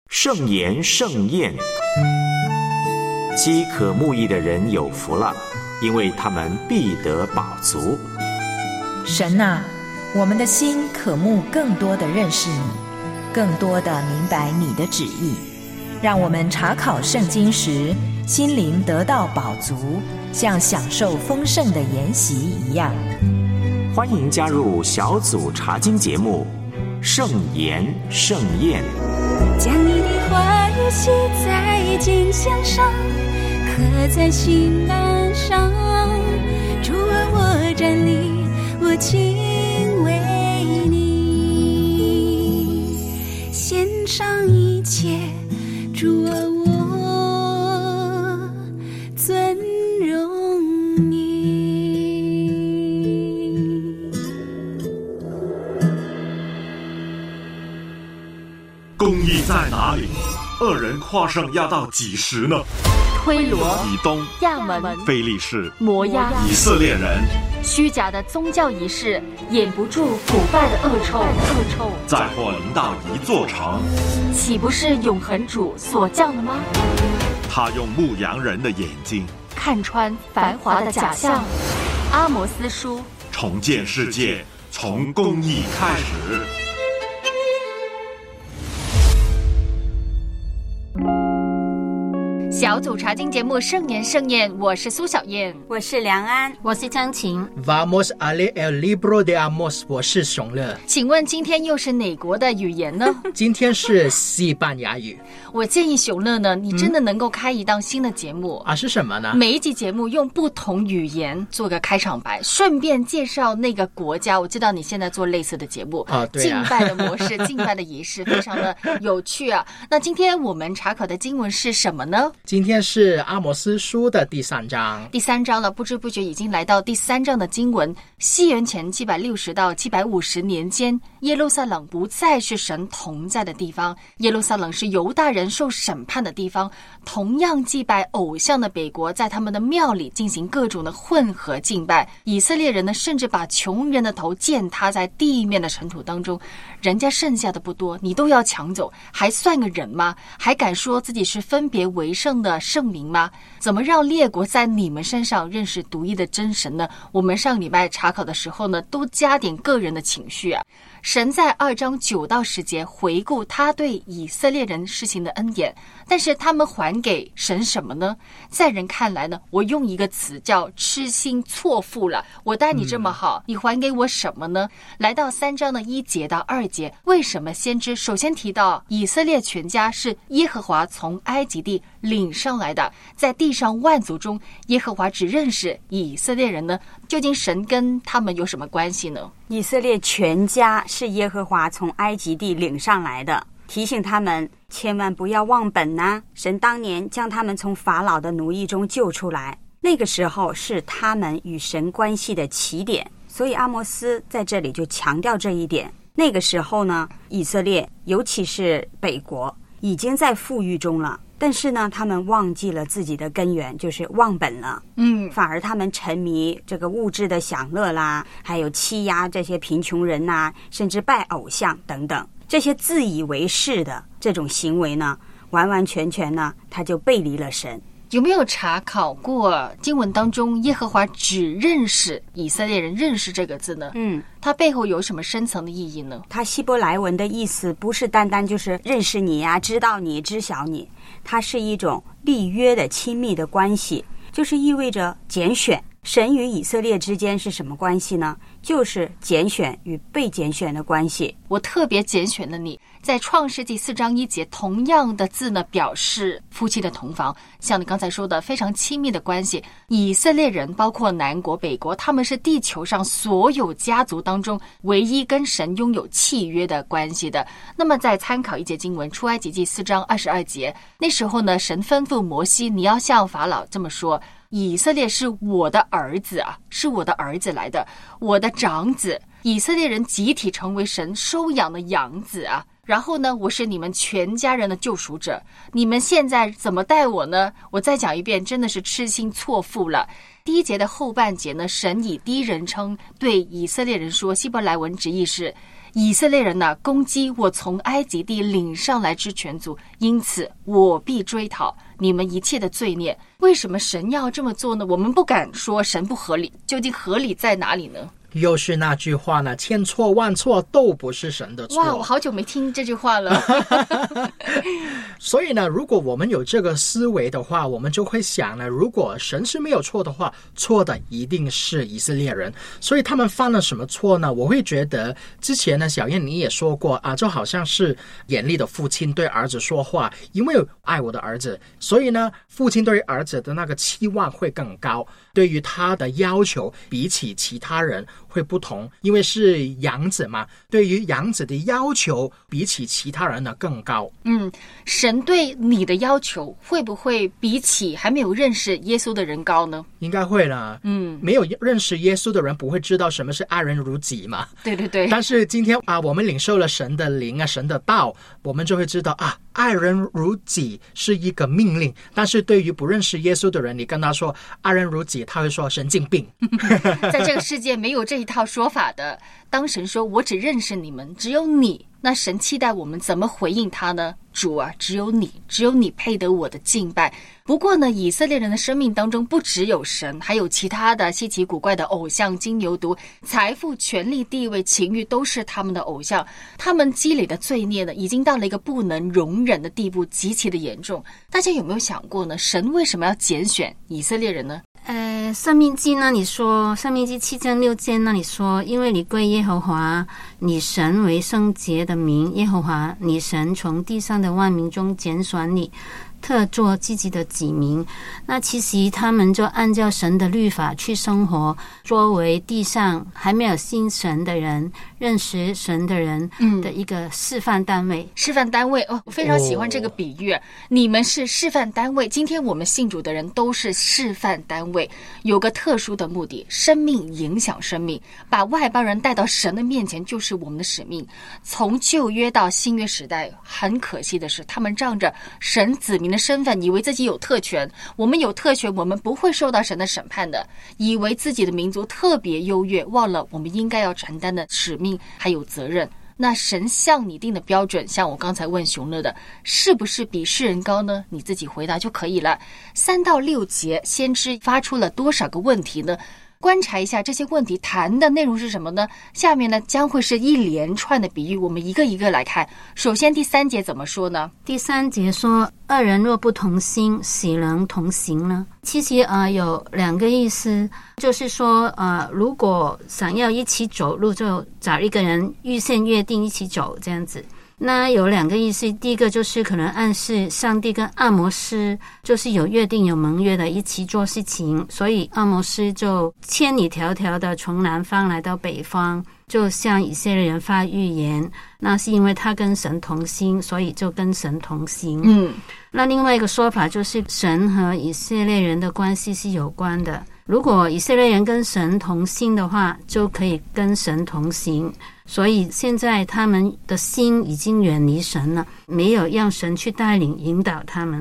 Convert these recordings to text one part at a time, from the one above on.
圣言盛宴，饥渴慕义的人有福了，因为他们必得饱足。 神啊，我们的心渴慕更多的认识你，更多的明白你的旨意，让我们查考圣经时心灵得到饱足，像享受丰盛的筵席一样。 欢迎加入小组查经节目圣言盛宴， 将你的话语写在经箱上，刻在心板上。主啊，我站立，我敬畏你，献上一切。主啊，我尊荣你。 公义在哪里？恶人跨上压到几时呢？ 推罗、 以东、 亚门、 非利士、 摩押、 以色列人， 虚假的宗教仪式掩不住腐败的恶臭， 再或临到一座城， 岂不是永恒主所降的吗？ 他用牧羊人的眼睛看穿繁华的假象。阿摩斯书， 重建世界，从公义开始。 小组查经节目圣言盛宴，我是苏小燕， 我是梁安， 我是张晴。 Vamos a leer el libro de Amos， 我是熊乐。 请问今天又是哪国的语言呢？ 今天是西班牙语。 我建议熊乐呢，你真的能够开一档新的节目啊，是什么呢？ 每一集节目用不同语言做个开场白，顺便介绍那个国家。我知道你现在做类似的节目对啊， 敬拜的模式敬拜的仪式非常的有趣啊。那今天我们查考的经文是什么呢？ 今天是阿摩斯书的第3章。 第3章了，不知不觉已经来到第3章的经文。西元前760到750年间，耶路撒冷不再是神同在的地方，耶路撒冷是犹大人受审判的地方。同样祭拜偶像的北国，在他们的庙里进行各种的混合敬拜。以色列人呢，甚至把穷人的头践踏在地面的尘土当中。人家剩下的不多，你都要抢走，还算个人吗？还敢说自己是分别为圣的圣灵吗？怎么让列国在你们身上认识独一的真神呢？我们上礼拜查考的时候呢，都加点个人的情绪啊。神在2章9到10节回顾他对以色列人施行的恩典，但是他们还给神什么呢？在人看来呢，我用一个词叫痴心错付了。我待你这么好，你还给我什么呢？来到3章的1节到2节，为什么先知首先提到以色列全家是耶和华从埃及地领上来的？在地上万族中，耶和华只认识以色列人呢？究竟神跟他们有什么关系呢？ 以色列全家是耶和华从埃及地领上来的，提醒他们千万不要忘本啊。神当年将他们从法老的奴役中救出来，那个时候是他们与神关系的起点，所以阿摩斯在这里就强调这一点。那个时候呢，以色列尤其是北国已经在富裕中了，但是呢，他们忘记了自己的根源，就是忘本了。反而他们沉迷这个物质的享乐啦，还有欺压这些贫穷人呐，甚至拜偶像等等，这些自以为是的这种行为呢，完完全全呢，他就背离了神。 有没有查考过经文当中耶和华只认识以色列人，认识这个字呢？它背后有什么深层的意义呢？ 它希伯来文的意思不是单单就是认识你啊，知道你，知晓你，它是一种立约的亲密的关系，就是意味着拣选。神与以色列之间是什么关系呢？就是拣选与被拣选的关系。 我特别拣选了你。在创世纪4章1节，同样的字呢，表示夫妻的同房，像你刚才说的非常亲密的关系。以色列人包括南国北国，他们是地球上所有家族当中唯一跟神拥有契约的关系的。那么再参考一节经文，出埃及记4章22节，那时候呢，神吩咐摩西，你要向法老这么说，以色列是我的儿子啊，是我的儿子来的，我的长子。以色列人集体成为神收养的养子啊。然后呢，我是你们全家人的救赎者，你们现在怎么待我呢？我再讲一遍，真的是痴心错付了。第1节的后半节呢，神以第一人称对以色列人说，希伯来文直译是以色列人攻击我从埃及地领上来之全族，因此我必追讨你们一切的罪孽。为什么神要这么做呢？我们不敢说神不合理，究竟合理在哪里呢？ 又是那句话呢，千错万错都不是神的错。 哇，我好久没听这句话了。 所以呢，如果我们有这个思维的话，我们就会想呢，如果神是没有错的话，错的一定是以色列人。所以他们犯了什么错呢？我会觉得之前呢，小燕你也说过啊，就好像是严厉的父亲对儿子说话，因为爱我的儿子，所以呢，父亲对于儿子的那个期望会更高，对于他的要求比起其他人会不同，因为是养子嘛，对于养子的要求比起其他人呢更高。 神对你的要求会不会比起还没有认识耶稣的人高呢？ 应该会啦。没有认识耶稣的人不会知道什么是爱人如己嘛。 对对对。 但是今天啊，我们领受了神的灵啊，神的道，我们就会知道啊，爱人如己是一个命令。但是对于不认识耶稣的人，你跟他说爱人如己，他会说神经病。 在这个世界没有这一套说法的。当神说我只认识你们，只有你，那神期待我们怎么回应他呢？主啊，只有你配得我的敬拜。不过呢，以色列人的生命当中不只有神，还有其他的稀奇古怪的偶像，金牛犊、财富、权力、地位、情欲都是他们的偶像。他们积累的罪孽呢，已经到了一个不能容忍的地步，极其的严重。大家有没有想过呢？神为什么要拣选以色列人呢？ 申命记那里说，申命记7章6节那里说，因为你归耶和华你神为圣洁的名，耶和华你神从地上的万民中拣选你，特作自己的子民。那其实他们就按照神的律法去生活，作为地上还没有信神的人、认识神的人的一个示范单位。 示范单位我非常喜欢这个比喻。你们是示范单位，今天我们信主的人都是示范单位，有个特殊的目的，生命影响生命，把外邦人带到神的面前就是我们的使命。从旧约到新约时代，很可惜的是，他们仗着神子民的身份，以为自己有特权，我们有特权，我们不会受到神的审判的，以为自己的民族特别优越，忘了我们应该要承担的使命还有责任。那神向你定的标准，像我刚才问熊乐的，是不是比世人高呢？你自己回答就可以了。3到6节，先知发出了多少个问题呢？观察一下这些问题谈的内容是什么呢？下面呢将会是一连串的比喻，我们一个一个来看。首先第3节怎么说呢？ 第3节说，二人若不同心，岂能同行呢？其实有2个意思，就是说如果想要一起走路，就找一个人预先约定一起走这样子。那有2个意思，第一个就是可能暗示上帝跟阿摩斯就是有约定有盟约的一起做事情，所以阿摩斯就千里迢迢的从南方来到北方，就向以色列人发预言，那是因为他跟神同心，所以就跟神同行。那另外一个说法就是神和以色列人的关系是有关的，如果以色列人跟神同心的话，就可以跟神同行。所以现在他们的心已经远离神了，没有让神去带领引导他们。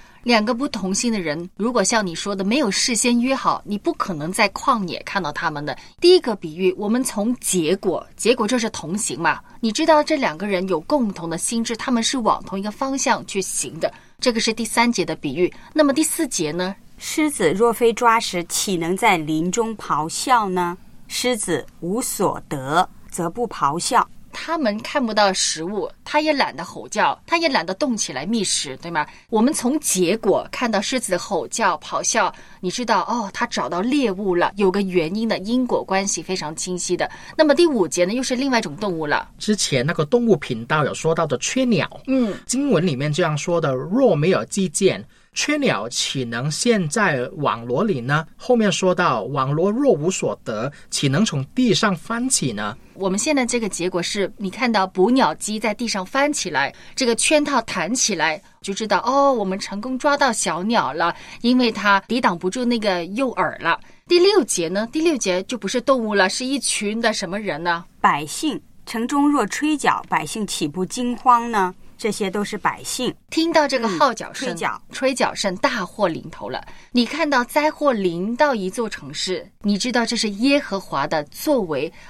2个不同心的人，如果像你说的没有事先约好，你不可能在旷野看到他们的。第一个比喻，我们从结果就是同行嘛。你知道这2个人有共同的心智，他们是往同一个方向去行的，这个是第3节的比喻。那么第4节呢？ 狮子若非抓食，岂能在林中咆哮呢？狮子无所得，则不咆哮。 他们看不到食物，他也懒得吼叫，他也懒得动起来觅食，对吗？我们从结果看到狮子的吼叫咆哮，你知道他找到猎物了，有个原因的，因果关系非常清晰的。那么第5节呢，又是另外一种动物了。 之前那个动物频道有说到的雀鸟，经文里面这样说的，若没有计见，雀鸟岂能陷在网罗里呢？后面说到网罗若无所得，岂能从地上翻起呢？ 我们现在这个结果是，你看到捕鸟机在地上翻起来，这个圈套弹起来，就知道我们成功抓到小鸟了，因为它抵挡不住那个诱饵了。第6节呢？第6节就不是动物了，是一群的什么人呢？ 百姓。城中若吹角，百姓岂不惊慌呢？这些都是百姓听到这个号角声，吹角声，大祸临头了。你看到灾祸临到一座城市，你知道这是耶和华的作为。好，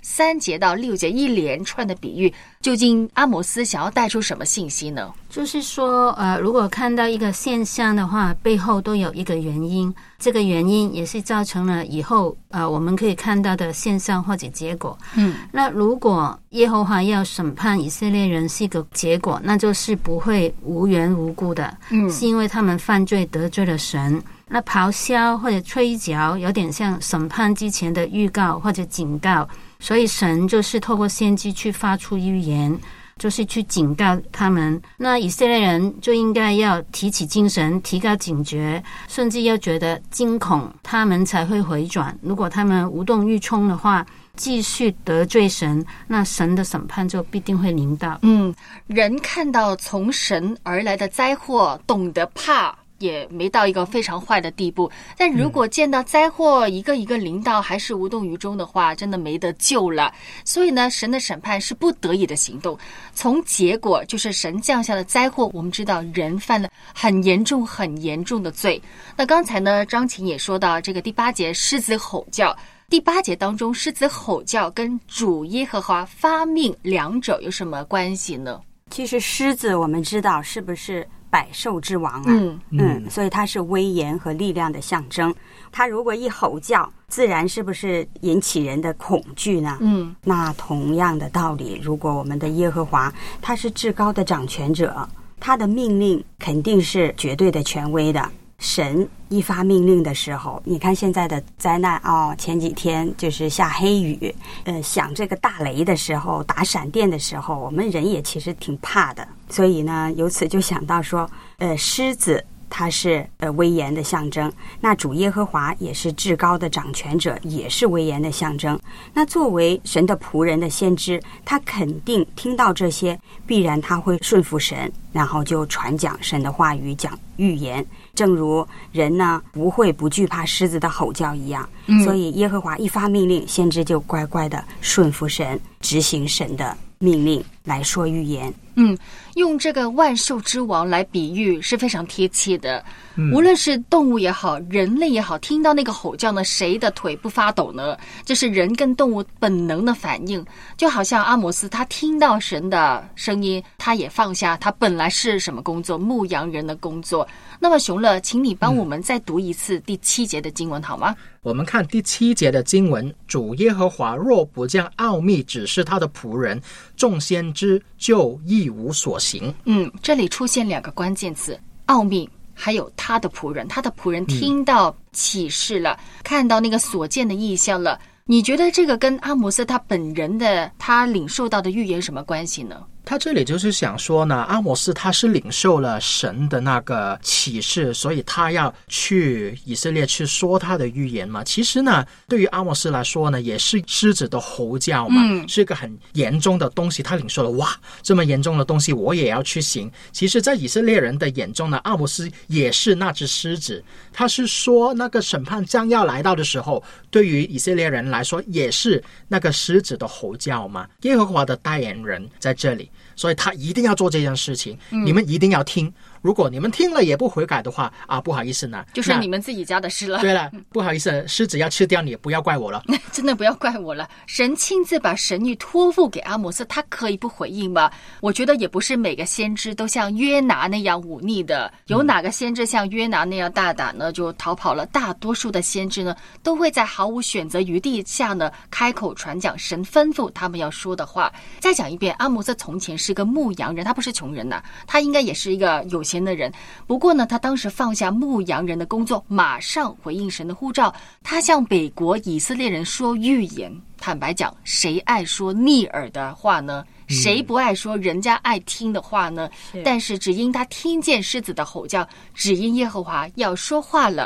3节到6节一连串的比喻，究竟阿摩斯想要带出什么信息呢？ 就是说如果看到一个现象的话，背后都有一个原因，这个原因也是造成了以后我们可以看到的现象或者结果。那如果耶和华要审判以色列人是一个结果，那就是不会无缘无故的，是因为他们犯罪得罪了神。那咆哮或者吹角有点像审判之前的预告或者警告，所以神就是透过先知去发出预言，就是去警告他们。那以色列人就应该要提起精神，提高警觉，甚至要觉得惊恐，他们才会回转。如果他们无动于衷的话，继续得罪神，那神的审判就必定会临到。 人看到从神而来的灾祸，懂得怕，也没到一个非常坏的地步，但如果见到灾祸一个一个临到还是无动于衷的话，真的没得救了。所以呢，神的审判是不得已的行动，从结果就是神降下的灾祸，我们知道人犯了很严重很严重的罪。那刚才呢，张琴也说到这个第8节狮子吼叫，第8节当中狮子吼叫跟主耶和华发命两者有什么关系呢？ 其实狮子我们知道是不是百兽之王啊？所以它是威严和力量的象征。它如果一吼叫，自然是不是引起人的恐惧呢？那同样的道理，如果我们的耶和华他是至高的掌权者，他的命令肯定是绝对的权威的。神一发命令的时候，你看现在的灾难前几天就是下黑雨，响这个大雷的时候，打闪电的时候，我们人也其实挺怕的。所以呢，由此就想到说，狮子它是威严的象征，那主耶和华也是至高的掌权者，也是威严的象征。那作为神的仆人的先知，他肯定听到这些，必然他会顺服神，然后就传讲神的话语，讲预言。正如人呢不会不惧怕狮子的吼叫一样，所以耶和华一发命令，先知就乖乖的顺服神，执行神的命令来说预言。 用这个万兽之王来比喻是非常贴切的。无论是动物也好，人类也好，听到那个吼叫呢，谁的腿不发抖呢？这是人跟动物本能的反应。就好像阿摩斯他听到神的声音，他也放下他本来是什么工作，牧羊人的工作。那么熊乐，请你帮我们再读一次第7节的经文好吗？ 我们看第7节的经文，主耶和华若不将奥秘指示他的仆人众先知，就一无所行。 这里出现2个关键词，奥秘还有他的仆人。他的仆人听到启示了，看到那个所见的异象了。你觉得这个跟阿摩斯他本人的他领受到的预言什么关系呢？ 他这里就是想说呢，阿摩斯他是领受了神的那个启示，所以他要去以色列去说他的预言嘛。其实呢，对于阿摩斯来说呢，也是狮子的吼叫嘛，是一个很严重的东西。他领受了，哇，这么严重的东西我也要去行。其实在以色列人的眼中呢，阿摩斯也是那只狮子。他是说那个审判将要来到的时候，对于以色列人来说也是那个狮子的吼叫嘛。耶和华的代言人在这里，所以他一定要做这件事情，你们一定要听。如果你们听了也不悔改的话不好意思呢， 就是你们自己家的事了。 对了，不好意思，狮子要吃掉你，不要怪我了。 真的不要怪我了。神亲自把神谕托付给阿摩斯，他可以不回应吗？我觉得也不是每个先知都像约拿那样忤逆的。有哪个先知像约拿那样大胆呢，就逃跑了？大多数的先知呢，都会在毫无选择余地下呢，开口传讲神吩咐他们要说的话。再讲一遍，阿摩斯从前是个牧羊人，他不是穷人呐，他应该也是一个有钱的人。不过呢，他当时放下牧羊人的工作，马上回应神的呼召，他向北国以色列人说预言。坦白讲，谁爱说逆耳的话呢？谁不爱说人家爱听的话呢？但是只因他听见狮子的吼叫，只因耶和华要说话了。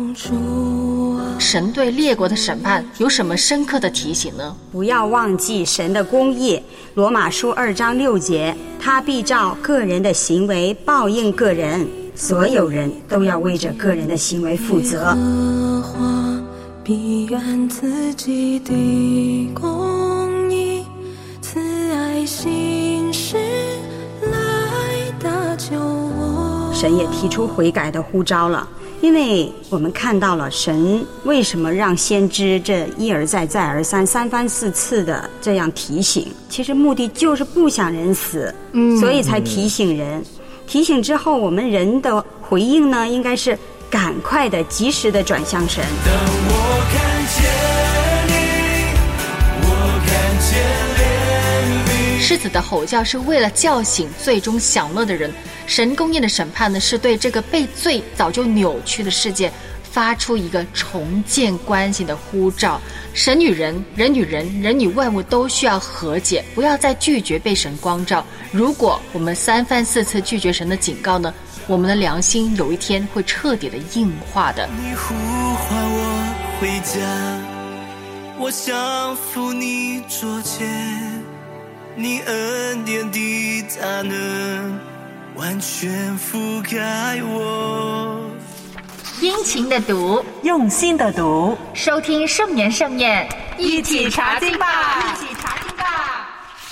神对列国的审判有什么深刻的提醒呢？ 不要忘记神的公义。罗马书2章6节，他必照个人的行为报应个人，所有人都要为着个人的行为负责。 必愿自己的公义，慈爱心事来搭救我。 神也提出悔改的呼召了， 因为我们看到了神为什么让先知这一而再再而三三番四次的这样提醒，其实目的就是不想人死，所以才提醒人。提醒之后，我们人的回应呢，应该是赶快的及时的转向神。 当我看见你，我看见怜悯。 狮子的吼叫是为了叫醒最终享乐的人，神公义的审判呢，是对这个被罪早就扭曲的世界发出一个重建关系的呼召。神与人，人与人，人与万物都需要和解，不要再拒绝被神光照。如果我们三番四次拒绝神的警告呢，我们的良心有一天会彻底的硬化的。 你呼唤我回家，我降服你左肩，你恩典的大能完全覆盖我。 殷勤的读， 用心的读， 收听圣言盛宴， 一起查经吧， 一起查经吧，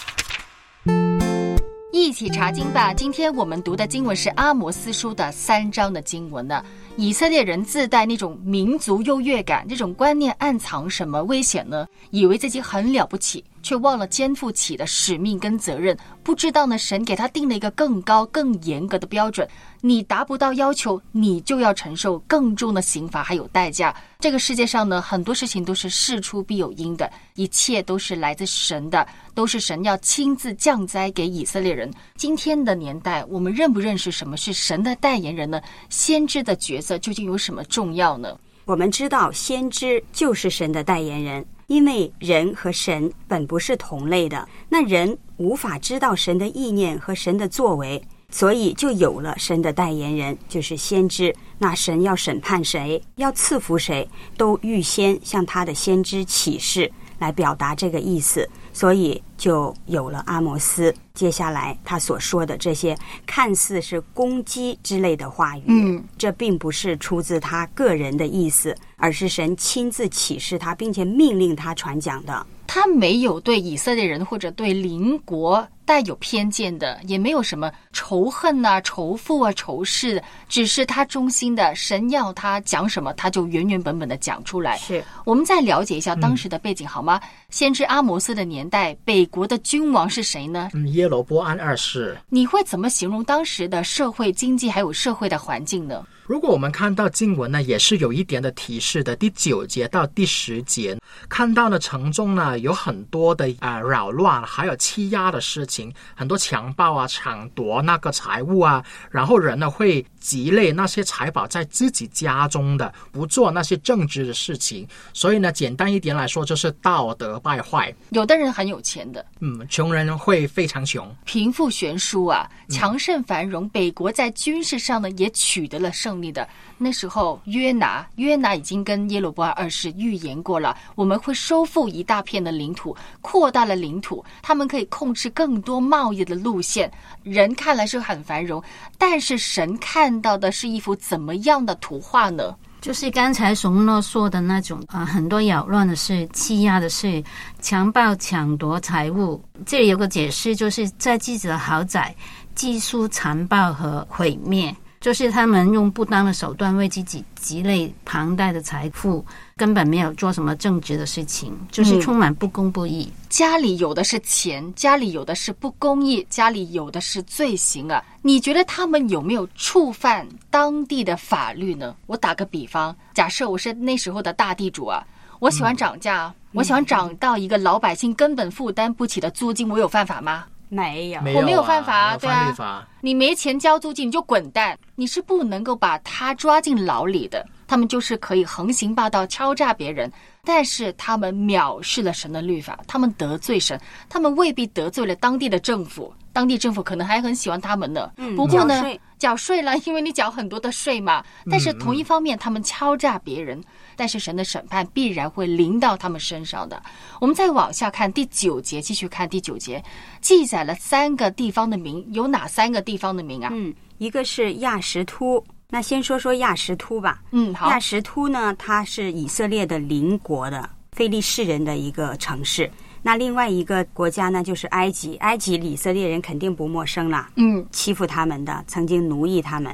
一起查经吧。今天我们读的经文是阿摩斯书的3章的经文呢。以色列人自带那种民族优越感，这种观念暗藏什么危险呢？以为自己很了不起，却忘了肩负起的使命跟责任。不知道呢，神给他定了一个更高更严格的标准，你达不到要求，你就要承受更重的刑罚还有代价。这个世界上呢，很多事情都是事出必有因的，一切都是来自神的，都是神要亲自降灾给以色列人。今天的年代，我们认不认识什么是神的代言人呢？先知的角色究竟有什么重要呢？ 我们知道先知就是神的代言人，因为人和神本不是同类的，那人无法知道神的意念和神的作为，所以就有了神的代言人，就是先知。那神要审判谁，要赐福谁，都预先向他的先知启示来表达这个意思，所以就有了阿摩斯接下来他所说的这些看似是攻击之类的话语。这并不是出自他个人的意思，而是神亲自启示他，并且命令他传讲的。 他没有对以色列人或者对邻国带有偏见的，也没有什么仇恨啊、仇富啊、仇视的，只是他忠心的，神要他讲什么，他就原原本本的讲出来。 是， 我们再了解一下当时的背景好吗？先知阿摩斯的年代，北国的君王是谁呢？ 耶罗波安2世。 你会怎么形容当时的社会经济还有社会的环境呢？ 如果我们看到经文呢，也是有一点的提示的。第9节到第10节，看到呢城中呢有很多的扰乱，还有欺压的事情，很多强暴啊、抢夺那个财物啊，然后人呢会积累那些财宝在自己家中的，不做那些正直的事情。所以呢，简单一点来说，就是道德败坏。 有的人很有钱的， 穷人会非常穷， 贫富悬殊啊，强盛繁荣。北国在军事上呢也取得了胜利的。那时候约拿已经跟耶罗波安2世预言过了，我们会收复一大片的领土，扩大了领土，他们可以控制更多贸易的路线。人看来是很繁荣，但是神看到的是一幅怎么样的图画呢？ 就是刚才熊诺说的那种很多扰乱的事、欺压的事、强暴、抢夺财物。这里有个解释，就是在自己的豪宅寄宿残暴和毁灭，就是他们用不当的手段为自己积累庞大的财富，根本没有做什么正直的事情，就是充满不公不义。 家里有的是钱，家里有的是不公义，家里有的是罪行啊！你觉得他们有没有触犯当地的法律呢？我打个比方，假设我是那时候的大地主啊，我喜欢涨价，我喜欢涨到一个老百姓根本负担不起的租金，我有犯法吗？ 没有， 我没有犯法，对啊， 你没钱交租金你就滚蛋，你是不能够把他抓进牢里的。他们就是可以横行霸道，敲诈别人，但是他们藐视了神的律法，他们得罪神，他们未必得罪了当地的政府，当地政府可能还很喜欢他们呢。不过呢，缴税了，因为你缴很多的税嘛。但是同一方面，他们敲诈别人，但是神的审判必然会临到他们身上的。我们再往下看第9节，继续看第9节，记载了3个地方的名，有哪3个地方的名啊？ 一个是亚实突。那先说说亚实突吧。 好。 亚实突呢，它是以色列的邻国的非利士人的一个城市。那另外一个国家呢，就是埃及。埃及以色列人肯定不陌生啦，欺负他们的，曾经奴役他们。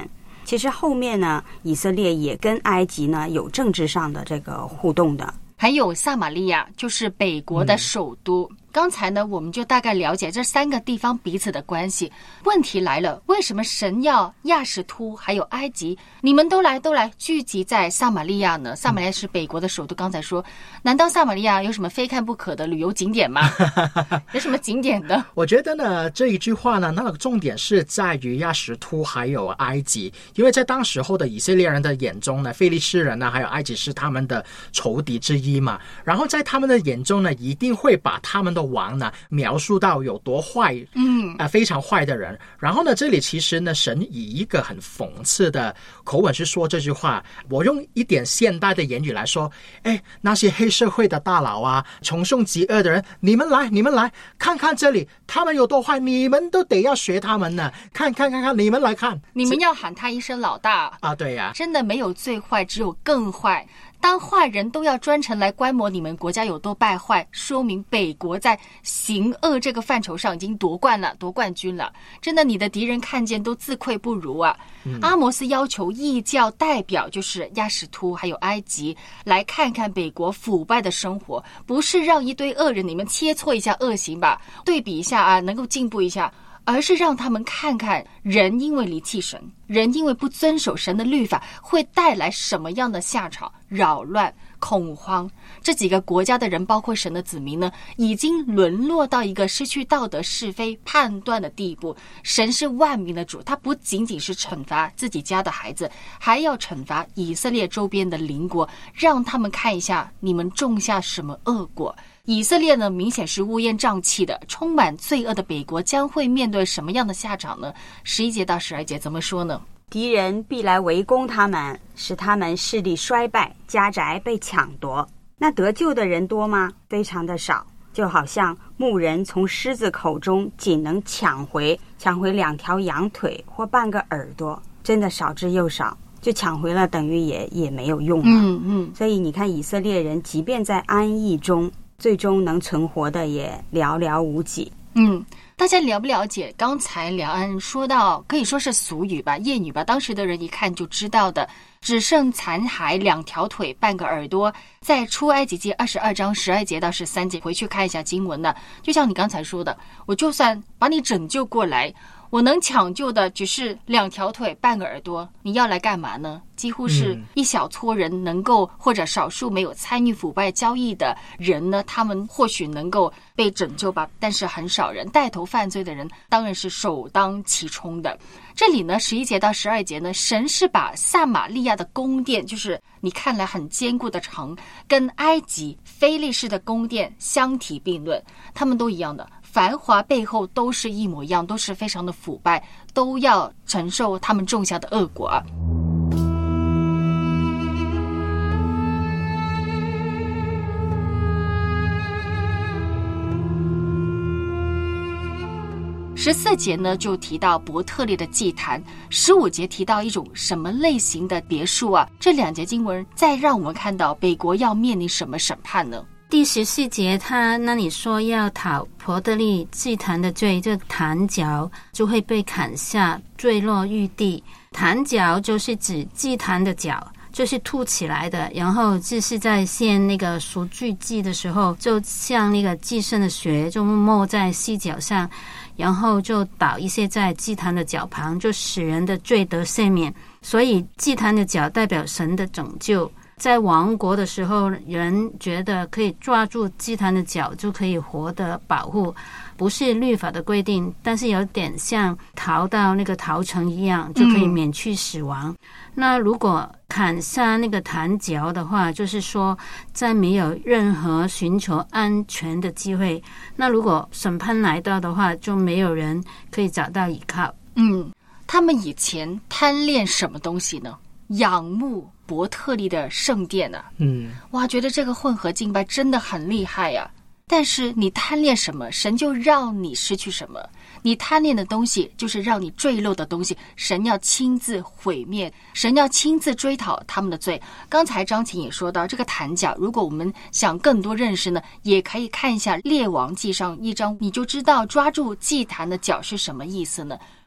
其实后面呢，以色列也跟埃及呢有政治上的这个互动的。 还有撒玛利亚，就是北国的首都。刚才呢，我们就大概了解这3个地方彼此的关系。问题来了，为什么神要亚实突还有埃及，你们都来聚集在撒玛利亚呢？撒玛利亚是北国的首都，刚才说，难道撒玛利亚有什么非看不可的旅游景点吗？有什么景点的？ 我觉得呢，这一句话呢，那个重点是在于亚实突还有埃及，因为在当时候的以色列人的眼中呢，非利士人呢还有埃及是他们的仇敌之一嘛，然后在他们的眼中呢，一定会把他们的王呢描述到有多坏，非常坏的人。然后呢，这里其实呢，神以一个很讽刺的口吻去说这句话。我用一点现代的言语来说，那些黑社会的大佬啊，穷凶极恶的人，你们来看看这里，他们有多坏，你们都得要学他们呢。看，你们来看， 你们要喊他一声老大啊！对呀， 真的没有最坏，只有更坏。当坏人都要专程来观摩你们国家有多败坏，说明北国在行恶这个范畴上已经夺冠军了。真的，你的敌人看见都自愧不如啊！阿摩斯要求异教代表，就是亚实突还有埃及，来看看北国腐败的生活，不是让一堆恶人你们切磋一下恶行吧，对比一下啊，能够进步一下，而是让他们看看人因为离弃神，人因为不遵守神的律法，会带来什么样的下场，扰乱、恐慌。这几个国家的人，包括神的子民呢，已经沦落到一个失去道德是非判断的地步。神是万民的主，他不仅仅是惩罚自己家的孩子，还要惩罚以色列周边的邻国，让他们看一下你们种下什么恶果。以色列呢，明显是乌烟瘴气的，充满罪恶的北国将会面对什么样的下场呢？11节到12节怎么说呢？ 敌人必来围攻他们，使他们势力衰败，家宅被抢夺。那得救的人多吗？非常的少，就好像牧人从狮子口中仅能抢回2条羊腿或半个耳朵，真的少之又少，就抢回了，等于也没有用了。所以你看，以色列人即便在安逸中，最终能存活的也寥寥无几。 大家了不了解刚才两岸说到，可以说是俗语吧，谚语吧，当时的人一看就知道的，只剩残骸2条腿半个耳朵，在出埃及记22章12节到13节回去看一下经文呢。就像你刚才说的，我就算把你拯救过来，我能抢救的只是2条腿半个耳朵，你要来干嘛呢？几乎是一小撮人能够，或者少数没有参与腐败交易的人呢，他们或许能够被拯救吧，但是很少人，带头犯罪的人当然是首当其冲的。这里呢11节到12节呢，神是把撒玛利亚的宫殿，就是你看来很坚固的城，跟埃及非利士的宫殿相提并论，他们都一样的，繁华背后都是一模一样，都是非常的腐败，都要承受他们种下的恶果。14节呢就提到伯特利的祭坛，15节提到一种什么类型的别墅啊？这2节经文再让我们看到北国要面临什么审判呢？ 第14节他那里说要讨伯特利祭坛的罪，这坛角就会被砍下，坠落玉地。坛角就是指祭坛的角，就是凸起来的，然后就是在献那个赎罪祭的时候，就像那个祭牲的血就抹在细角上，然后就倒一些在祭坛的脚旁，就使人的罪得赦免。所以祭坛的脚代表神的拯救。在亡国的时候，人觉得可以抓住祭坛的脚就可以活得保护，不是律法的规定，但是有点像逃到那个逃城一样，就可以免去死亡。那如果砍下那个坛角的话，就是说在没有任何寻求安全的机会，那如果审判来到的话，就没有人可以找到依靠。 他们以前贪恋什么东西呢？仰慕伯特利的圣殿啊，哇，觉得这个混合敬拜真的很厉害啊。但是你贪恋什么，神就让你失去什么。你贪恋的东西就是让你坠落的东西，神要亲自毁灭，神要亲自追讨他们的罪。刚才张琴也说到这个坛角，如果我们想更多认识呢，也可以看一下列王记上1章，你就知道抓住祭坛的角是什么意思呢。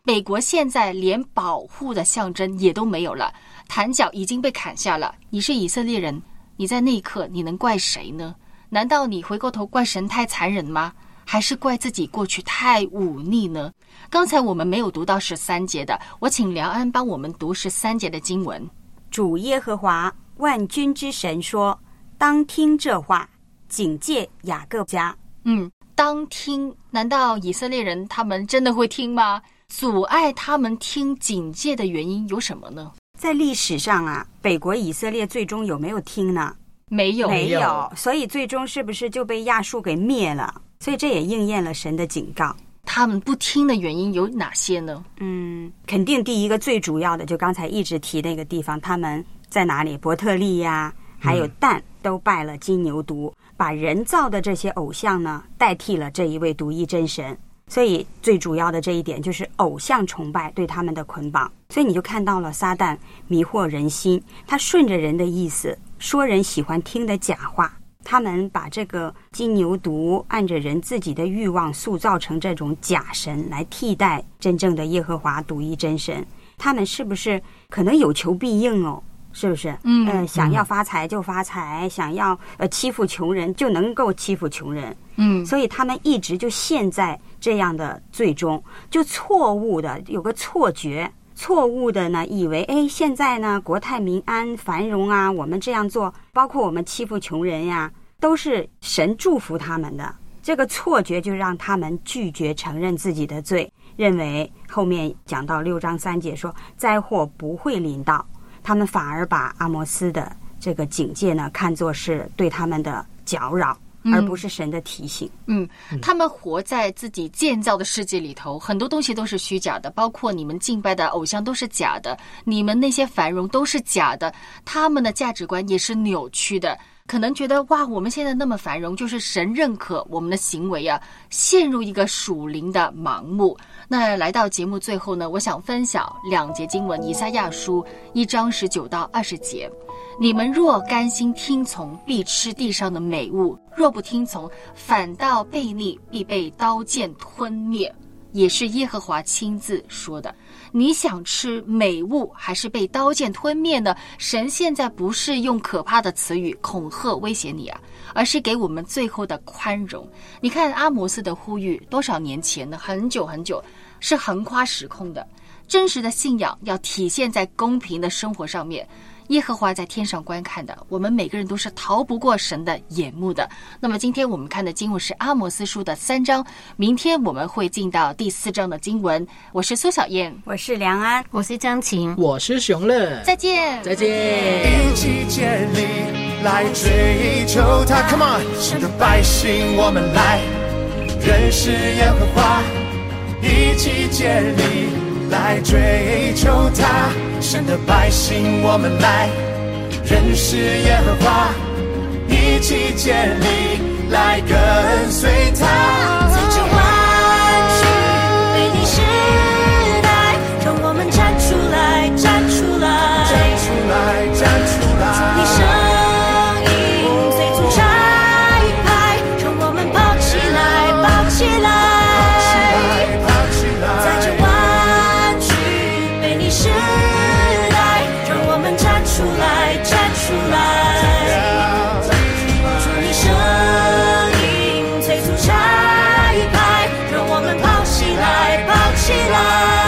美国现在连保护的象征也都没有了，弹脚已经被砍下了。你是以色列人，你在那一刻你能怪谁呢？难道你回过头怪神太残忍吗？还是怪自己过去太忤逆呢？刚才我们没有读到13节的，我请梁安帮我们读13节的经文。 主耶和华万军之神说，当听这话，警戒雅各家。 当听，难道以色列人他们真的会听吗？阻碍他们听警戒的原因有什么呢？ 在历史上啊，北国以色列最终有没有听呢？ 没有， 所以最终是不是就被亚述给灭了？所以这也应验了神的警告。 他们不听的原因有哪些呢？ 肯定第一个最主要的，就刚才一直提那个地方，他们在哪里？伯特利呀，还有但都拜了金牛犊，把人造的这些偶像呢，代替了这一位独一真神。所以最主要的这一点就是偶像崇拜对他们的捆绑。所以你就看到了撒旦迷惑人心，他顺着人的意思说人喜欢听的假话。他们把这个金牛犊按着人自己的欲望塑造成这种假神，来替代真正的耶和华独一真神。他们是不是可能有求必应哦？是不是？想要发财就发财，想要欺负穷人就能够欺负穷人。所以他们一直就陷在这样的罪中，就错误的有个错觉，错误的呢以为现在呢国泰民安繁荣啊，我们这样做，包括我们欺负穷人呀，都是神祝福他们的。这个错觉就让他们拒绝承认自己的罪，认为后面讲到6章3节说灾祸不会临到，他们反而把阿摩斯的这个警戒呢看作是对他们的搅扰，而不是神的提醒。 他们活在自己建造的世界里头，很多东西都是虚假的，包括你们敬拜的偶像都是假的，你们那些繁荣都是假的，他们的价值观也是扭曲的。可能觉得哇，我们现在那么繁荣，就是神认可我们的行为啊，陷入一个属灵的盲目。那来到节目最后呢，我想分享2节经文，以赛亚书1章19到20节。你们若甘心听从，必吃地上的美物；若不听从，反倒悖逆，必被刀剑吞灭。也是耶和华亲自说的。你想吃美物还是被刀剑吞灭呢？神现在不是用可怕的词语恐吓威胁你啊，而是给我们最后的宽容。你看阿摩斯的呼吁多少年前呢？很久很久，是横跨时空的。真实的信仰要体现在公平的生活上面。耶和华在天上观看的，我们每个人都是逃不过神的眼目的。那么今天我们看的经文是阿摩斯书的3章，明天我们会进到第4章的经文。我是苏小燕， 我是梁安， 我是张晴， 我是熊乐， 再见， 再见。 一起竭力来追求他 ，Come on， 神的百姓我们来认识耶和华，一起竭力来追求他，神的百姓我们来认识耶和华，一起竭力来跟随他， 在这弯曲被逆时代，让我们站出来，站出来， 站出来，站出来， 从你声音催促拆派，让我们跑起来，跑起来， 跑起来， 在这弯曲被逆时代，让我们站出来，站出来，从你声音催促拆派，让我们跑起来，跑起来。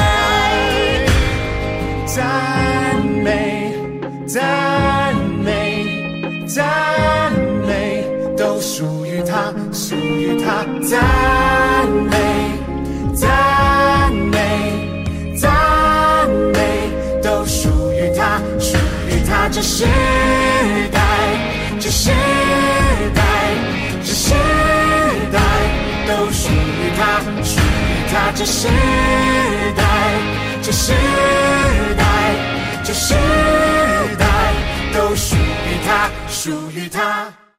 赞美，赞美，赞美，都属于他，属于他。赞美，赞美，赞美，都属于他，属于他。这时代，这时代，这时代，都属于他，属于他。这时代，这时代，这时代，都属于他，属于他。